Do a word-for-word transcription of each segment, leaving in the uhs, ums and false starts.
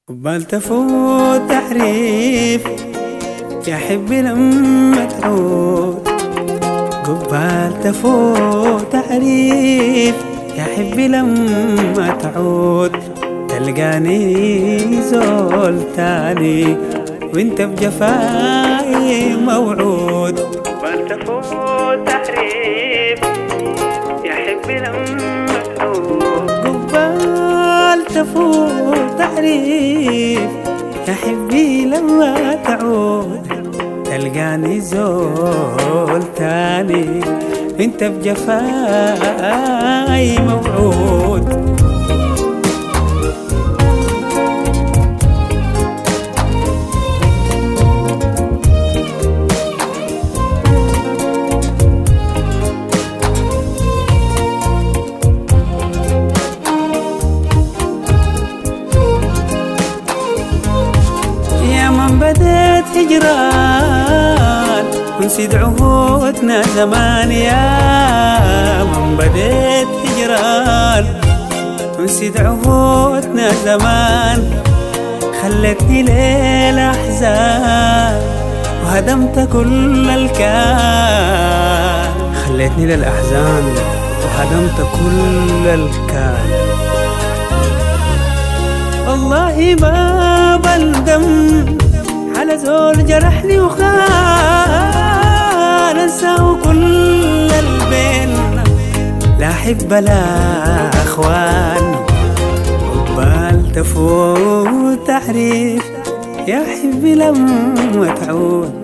قبال تفوت تعريف يا حبي لما تعود. قبال تفوت تعريف يا حبي لما تعود. تلقاني زول تاني وانت بجفاي موعود. قبال تفوت تعريف يا حبي لما تعود. قبال تفوت تعريف يا حبي لما تعود. تلقاني زول تاني انت بجفاي موعود. بديت هجران ونسيت عهودنا زمان. يا من بديت هجران ونسيت عهودنا زمان. خلتني ليلة أحزان وهدمت كل الكان. خلتني للأحزان وهدمت كل الكان. والله ما بندم على زول جرحني وخان. انساه كل البين لا حب لا اخوان. قبال تفوت تعريف يا حبي لما تعود.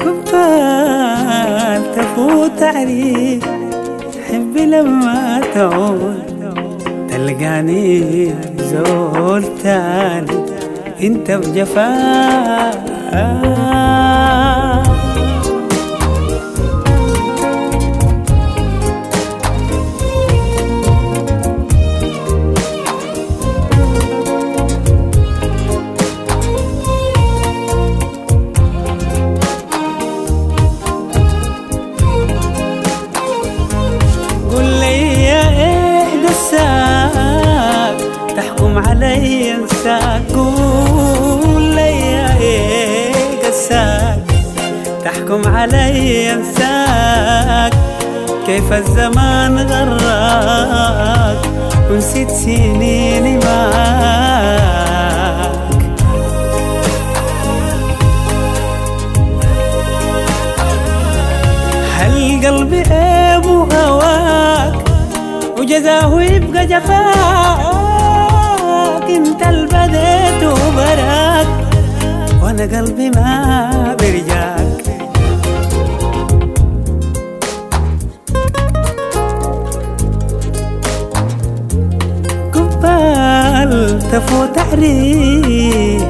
قبال تفوت تعريف حبي لما تعود. تلقاني زول تاني انت بجفاك. قل لي يا ايه قساك تحكم علي انساك. قول لي يا ايه قساك تحكم علي انساك. كيف الزمان غراك ونسيت سنيني معاك. هل قلبي عيب وهواك وجزاه يبقى جفاك. انت البديت وبراك وانا قلبي ما برجاك. قبال تفوت تعريف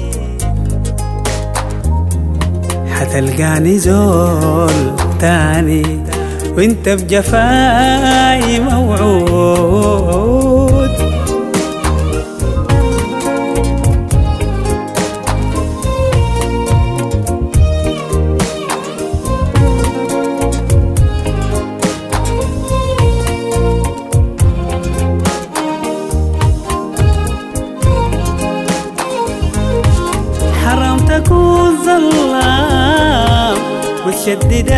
حتلقاني زول تاني وانت بجفاي موعود. حرام تكون ظلام وتشدد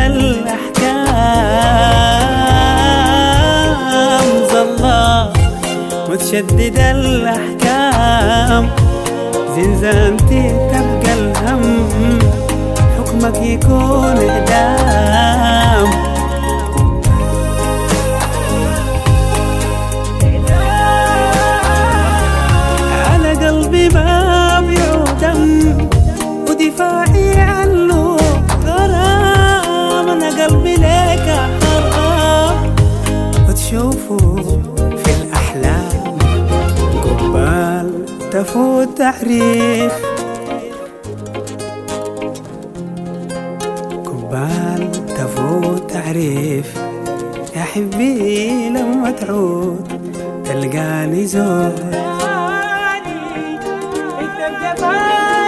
الأحكام. ظلام وتشدد الأحكام. زنزانتي تبقى الهم حكمك يكون إعدام. على قلبي ما بيعودم ودفاعي عنه غرام. أنا قلبي لك حرام وتشوفه في الأحلام. قبال تفوت تعريف قبال تفوت تعريف يا حبي لما تعود. تلقاني زول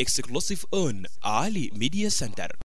exclusive on Ali Media Center.